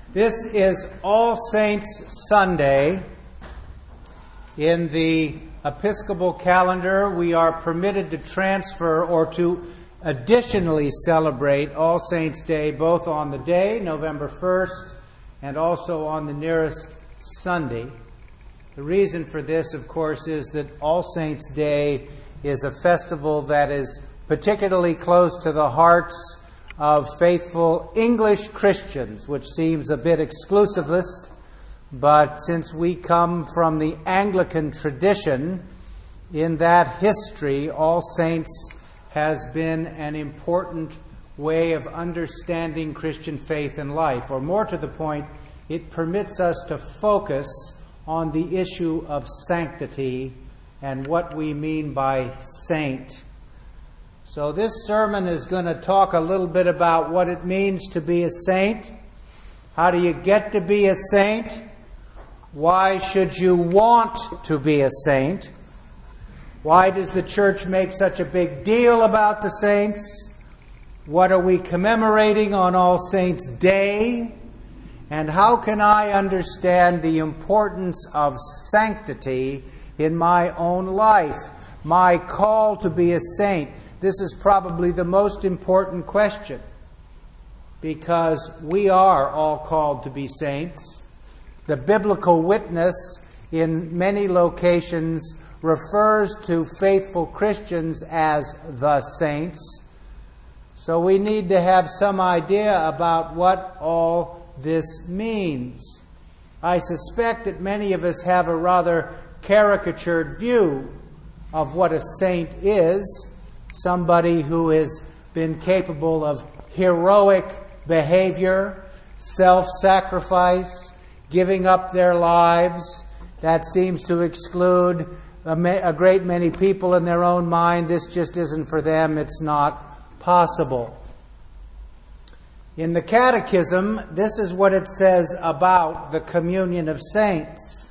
This is All Saints Sunday. In the Episcopal calendar, we are permitted to transfer or to additionally celebrate All Saints' Day both on the day, November 1st, and also on the nearest Sunday. The reason for this, of course, is that All Saints' Day is a festival that is particularly close to the hearts of faithful English Christians, which seems a bit exclusivist, but since we come from the Anglican tradition, in that history, All Saints has been an important way of understanding Christian faith and life. Or more to the point, it permits us to focus on the issue of sanctity and what we mean by saint. So this sermon is going to talk a little bit about what it means to be a saint. How do you get to be a saint? Why should you want to be a saint? Why does the church make such a big deal about the saints? What are we commemorating on All Saints' Day? And how can I understand the importance of sanctity in my own life? My call to be a saint. This is probably the most important question, because we are all called to be saints. The biblical witness in many locations refers to faithful Christians as the saints. So we need to have some idea about what all this means. I suspect that many of us have a rather caricatured view of what a saint is. Somebody who has been capable of heroic behavior, self-sacrifice, giving up their lives. That seems to exclude a great many people in their own mind. This just isn't for them. It's not possible. In the Catechism, this is what it says about the communion of saints.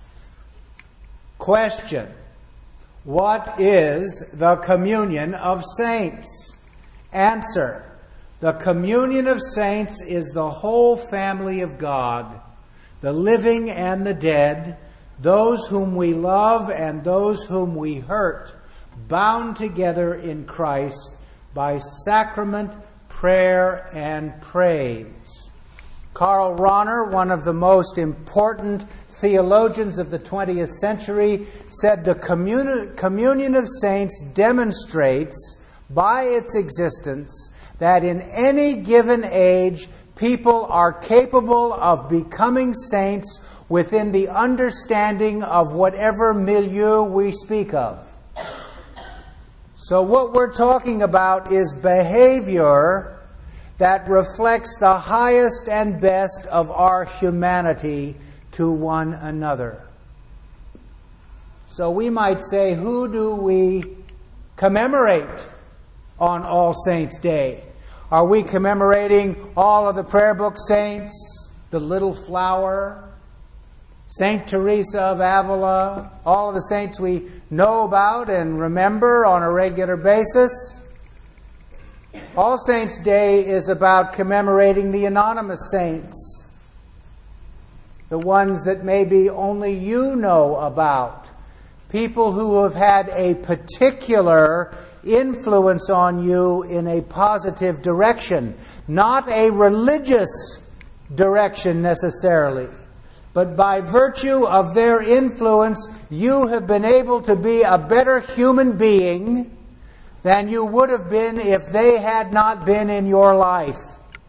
Question: what is the communion of saints? Answer: the communion of saints is the whole family of God, the living and the dead, those whom we love and those whom we hurt, bound together in Christ by sacrament, prayer, and praise. Karl Rahner, one of the most important theologians of the 20th century, said the communion of saints demonstrates by its existence that in any given age people are capable of becoming saints within the understanding of whatever milieu we speak of. So what we're talking about is behavior that reflects the highest and best of our humanity to one another. So we might say, who do we commemorate on All Saints' Day? Are we commemorating all of the prayer book saints, the Little Flower, Saint Teresa of Avila, all of the saints we know about and remember on a regular basis? All Saints' Day is about commemorating the anonymous saints, the ones that maybe only you know about, people who have had a particular influence on you in a positive direction, not a religious direction necessarily, but by virtue of their influence, you have been able to be a better human being than you would have been if they had not been in your life.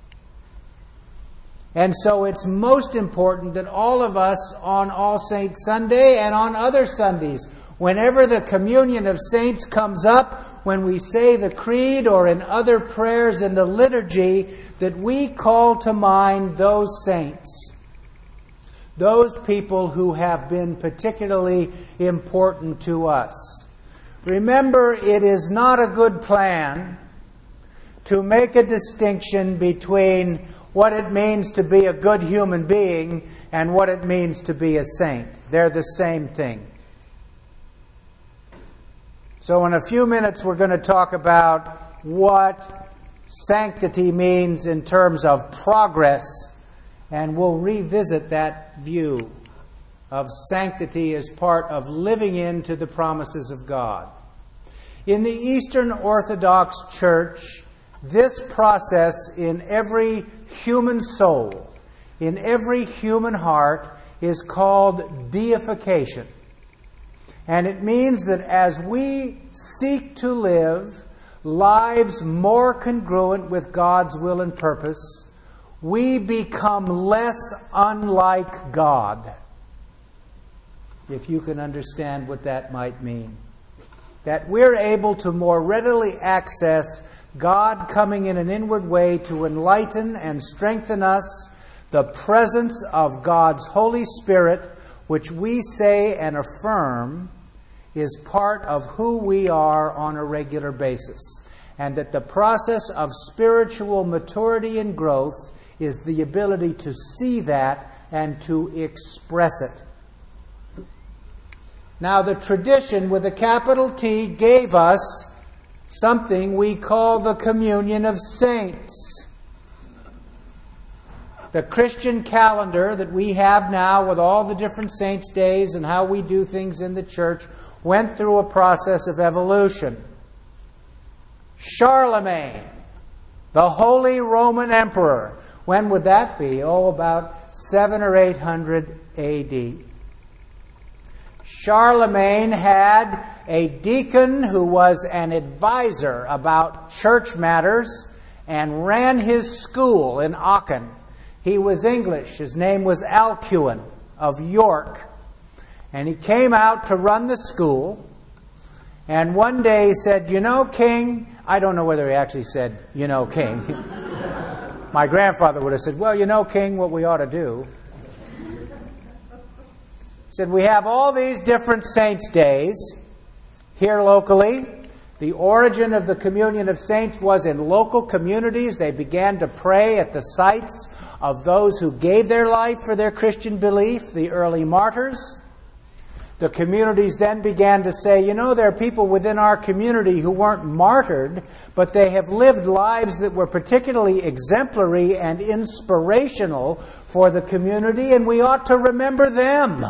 And so it's most important that all of us on All Saints Sunday and on other Sundays, whenever the communion of saints comes up, when we say the creed or in other prayers in the liturgy, that we call to mind those saints, those people who have been particularly important to us. Remember, it is not a good plan to make a distinction between what it means to be a good human being and what it means to be a saint. They're the same thing. So in a few minutes we're going to talk about what sanctity means in terms of progress And we'll revisit that view of sanctity as part of living into the promises of God. In the Eastern Orthodox Church, this process in every human soul, in every human heart, is called deification. And it means that as we seek to live lives more congruent with God's will and purpose, we become less unlike God. If you can understand what that might mean. That we're able to more readily access God coming in an inward way to enlighten and strengthen us, the presence of God's Holy Spirit, which we say and affirm is part of who we are on a regular basis. And that the process of spiritual maturity and growth is the ability to see that and to express it. Now, the tradition with a capital T gave us something we call the communion of saints. The Christian calendar that we have now with all the different saints' days and how we do things in the church went through a process of evolution. Charlemagne, the Holy Roman Emperor, when would that be? Oh, about 700 or 800 A.D. Charlemagne had a deacon who was an advisor about church matters and ran his school in Aachen. He was English. His name was Alcuin of York. And he came out to run the school. And one day he said, "You know, King," I don't know whether he actually said, "You know, King." My grandfather would have said, "Well, you know, King, what we ought to do." He said, "We have all these different saints' days here locally. The origin of the communion of saints was in local communities. They began to pray at the sites of those who gave their life for their Christian belief, the early martyrs. The communities then began to say, you know, there are people within our community who weren't martyred, but they have lived lives that were particularly exemplary and inspirational for the community, and we ought to remember them."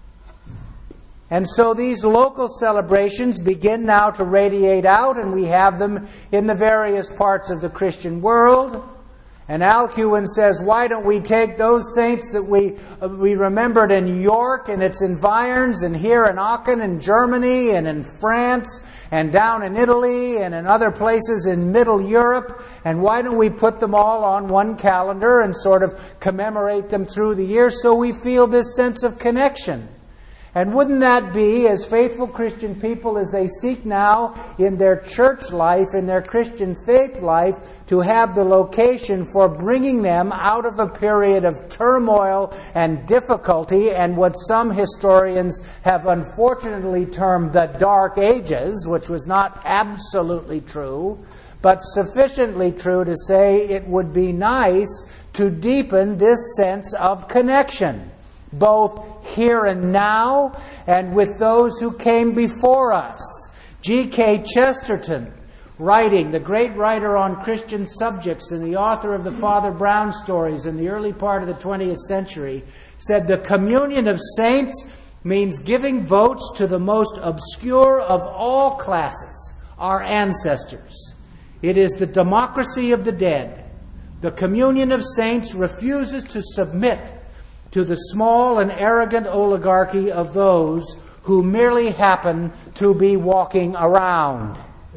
And so these local celebrations begin now to radiate out, and we have them in the various parts of the Christian world. And Alcuin says, why don't we take those saints that we remembered in York and its environs, and here in Aachen in Germany and in France and down in Italy and in other places in Middle Europe, and why don't we put them all on one calendar and sort of commemorate them through the year so we feel this sense of connection? And wouldn't that be, as faithful Christian people, as they seek now in their church life, in their Christian faith life, to have the location for bringing them out of a period of turmoil and difficulty and what some historians have unfortunately termed the Dark Ages, which was not absolutely true, but sufficiently true to say it would be nice to deepen this sense of connection, both here and now and with those who came before us. G.K. Chesterton, writing, the great writer on Christian subjects and the author of the Father Brown stories in the early part of the 20th century, said the communion of saints means giving votes to the most obscure of all classes, our ancestors. It is the democracy of the dead. The communion of saints refuses to submit to the small and arrogant oligarchy of those who merely happen to be walking around.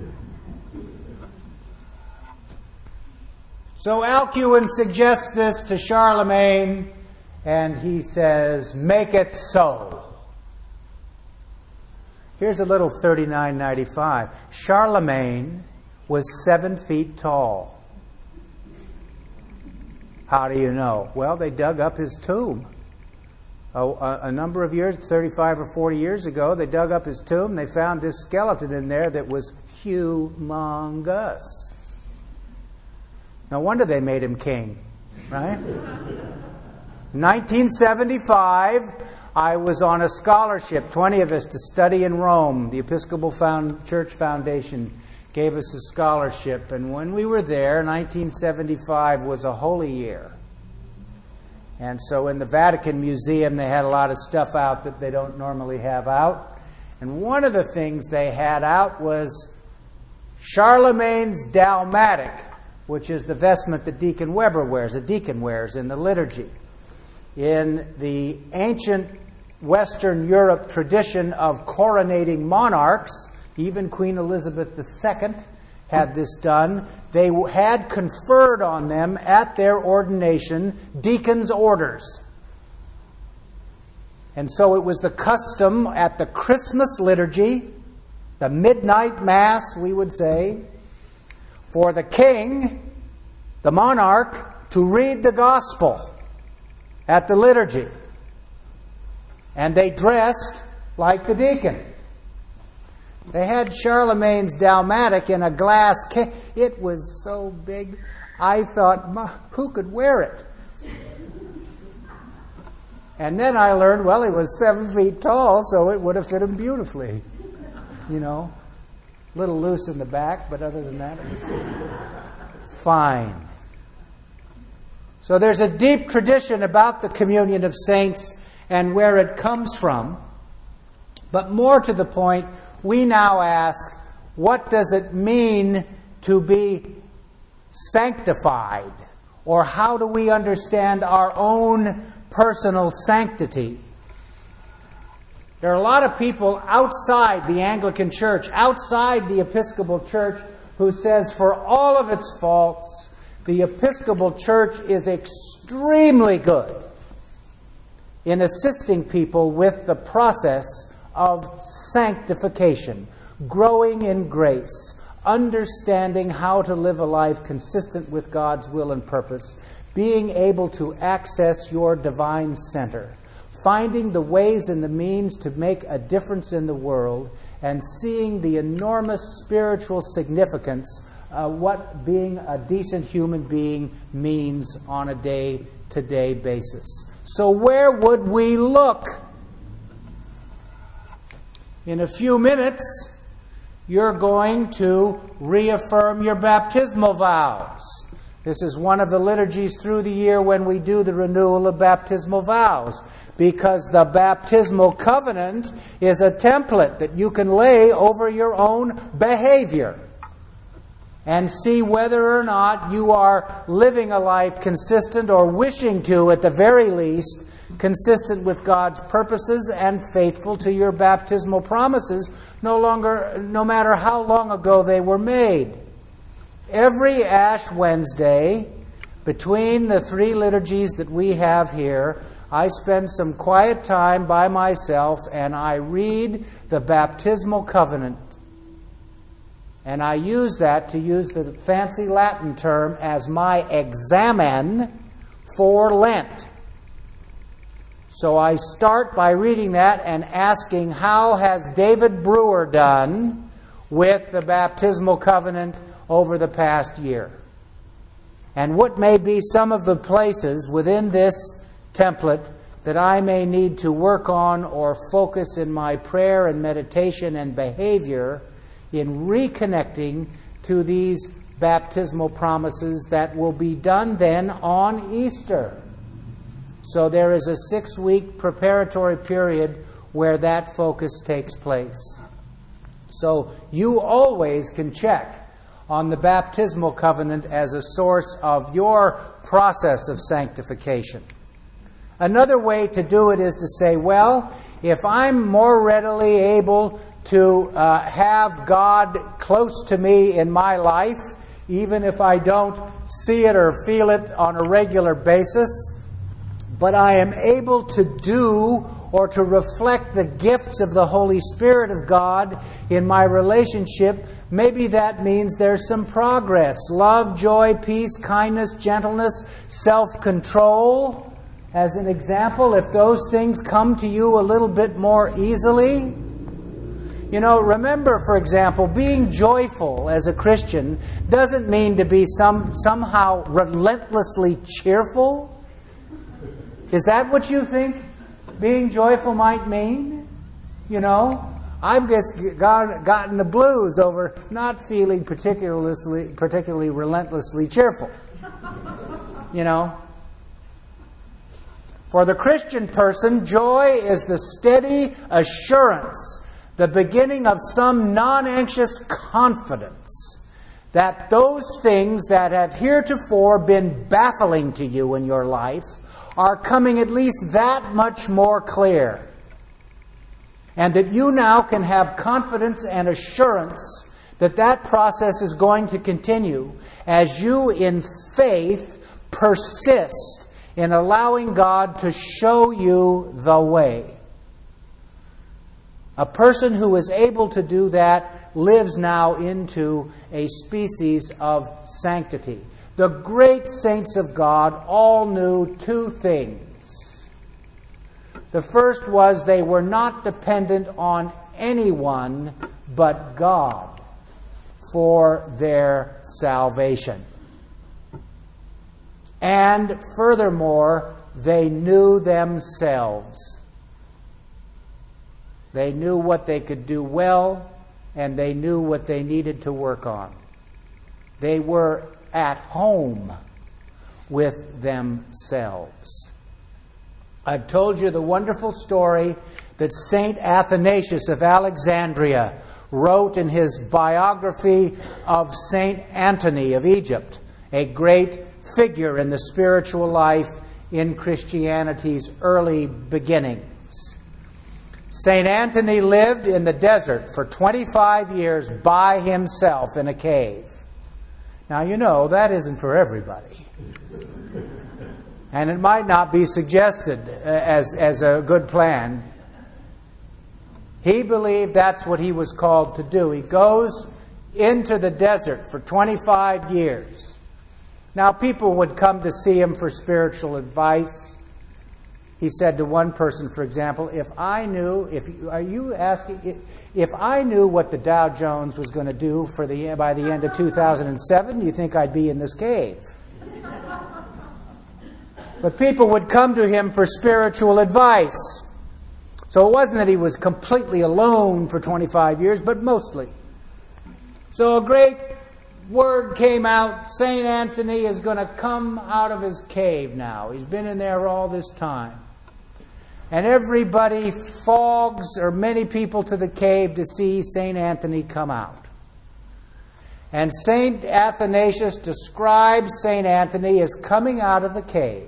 So Alcuin suggests this to Charlemagne, and he says, make it so. Here's a little 3995. Charlemagne was 7 feet tall. How do you know? Well, they dug up his tomb. A number of years, 35 or 40 years ago, they dug up his tomb. They found this skeleton in there that was humongous. No wonder they made him king, right? 1975, I was on a scholarship, 20 of us, to study in Rome. The Episcopal Church Foundation gave us a scholarship. And when we were there, 1975 was a holy year. And so in the Vatican Museum, they had a lot of stuff out that they don't normally have out. And one of the things they had out was Charlemagne's dalmatic, which is the vestment that Deacon Weber wears, the deacon wears in the liturgy. In the ancient Western Europe tradition of coronating monarchs, even Queen Elizabeth II had this done. They had conferred on them at their ordination deacon's orders. And so it was the custom at the Christmas liturgy, the midnight mass, we would say, for the king, the monarch, to read the gospel at the liturgy. And they dressed like the deacon. They had Charlemagne's dalmatic in a glass case. It was so big, I thought, who could wear it? And then I learned, well, he was 7 feet tall, so it would have fit him beautifully. You know, a little loose in the back, but other than that, it was fine. So there's a deep tradition about the communion of saints and where it comes from. But more to the point, we now ask, what does it mean to be sanctified? Or how do we understand our own personal sanctity? There are a lot of people outside the Anglican Church, outside the Episcopal Church, who says for all of its faults, the Episcopal Church is extremely good in assisting people with the process of sanctification, growing in grace, understanding how to live a life consistent with God's will and purpose, being able to access your divine center, finding the ways and the means to make a difference in the world, and seeing the enormous spiritual significance what being a decent human being means on a day-to-day basis. So where would we look? In a few minutes, you're going to reaffirm your baptismal vows. This is one of the liturgies through the year when we do the renewal of baptismal vows, because the baptismal covenant is a template that you can lay over your own behavior and see whether or not you are living a life consistent, or wishing to, at the very least, consistent with God's purposes and faithful to your baptismal promises, no matter how long ago they were made. Every Ash Wednesday, between the 3 liturgies that we have here, I spend some quiet time by myself and I read the baptismal covenant. And I use that, to use the fancy Latin term, as my examen for Lent. So I start by reading that and asking, how has David Brewer done with the baptismal covenant over the past year? And what may be some of the places within this template that I may need to work on or focus in my prayer and meditation and behavior in reconnecting to these baptismal promises that will be done then on Easter. So there is a 6-week preparatory period where that focus takes place. So you always can check on the baptismal covenant as a source of your process of sanctification. Another way to do it is to say, well, if I'm more readily able to have God close to me in my life, even if I don't see it or feel it on a regular basis, but I am able to do or to reflect the gifts of the Holy Spirit of God in my relationship, maybe that means there's some progress. Love, joy, peace, kindness, gentleness, self-control. As an example, if those things come to you a little bit more easily. You know, remember, for example, being joyful as a Christian doesn't mean to be somehow relentlessly cheerful. Is that what you think being joyful might mean? You know, I've just gotten the blues over not feeling particularly relentlessly cheerful. You know, For the Christian person, joy is the steady assurance, the beginning of some non-anxious confidence that those things that have heretofore been baffling to you in your life are coming at least that much more clear. And that you now can have confidence and assurance that that process is going to continue as you in faith persist in allowing God to show you the way. A person who is able to do that lives now into a species of sanctity. The great saints of God all knew two things. The first was they were not dependent on anyone but God for their salvation. And furthermore, they knew themselves. They knew what they could do well, and they knew what they needed to work on. They were at home with themselves. I've told you the wonderful story that St. Athanasius of Alexandria wrote in his biography of St. Antony of Egypt, a great figure in the spiritual life in Christianity's early beginnings. St. Antony lived in the desert for 25 years by himself in a cave. Now, you know, that isn't for everybody. And it might not be suggested as a good plan. He believed that's what he was called to do. He goes into the desert for 25 years. Now, people would come to see him for spiritual advice. He said to one person, for example, if I knew what the Dow Jones was going to do by the end of 2007, do you think I'd be in this cave? But people would come to him for spiritual advice. So it wasn't that he was completely alone for 25 years, but mostly. So a great word came out, St. Antony is going to come out of his cave now. He's been in there all this time. And everybody fogs, or many people, to the cave to see St. Antony come out. And St. Athanasius describes St. Antony as coming out of the cave.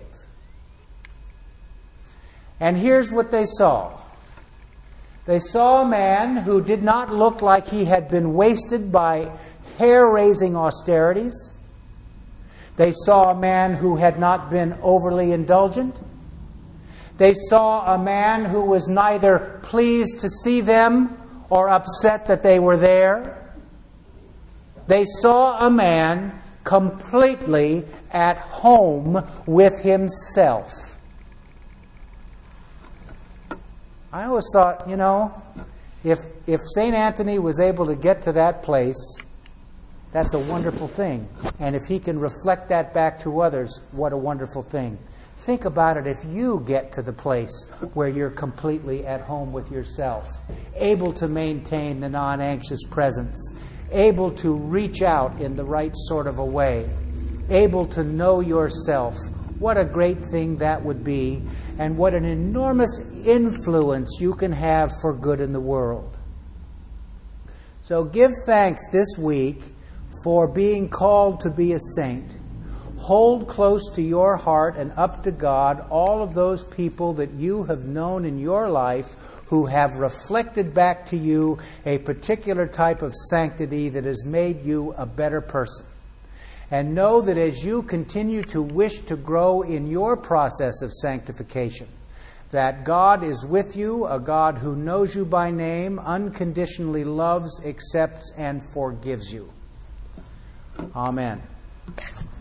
And here's what they saw. They saw a man who did not look like he had been wasted by hair-raising austerities. They saw a man who had not been overly indulgent. They saw a man who was neither pleased to see them or upset that they were there. They saw a man completely at home with himself. I always thought, if St. Antony was able to get to that place, that's a wonderful thing. And if he can reflect that back to others, what a wonderful thing. Think about it if you get to the place where you're completely at home with yourself, able to maintain the non-anxious presence, able to reach out in the right sort of a way, able to know yourself. What a great thing that would be, and what an enormous influence you can have for good in the world. So give thanks this week for being called to be a saint. Hold close to your heart and up to God all of those people that you have known in your life who have reflected back to you a particular type of sanctity that has made you a better person. And know that as you continue to wish to grow in your process of sanctification, that God is with you, a God who knows you by name, unconditionally loves, accepts, and forgives you. Amen.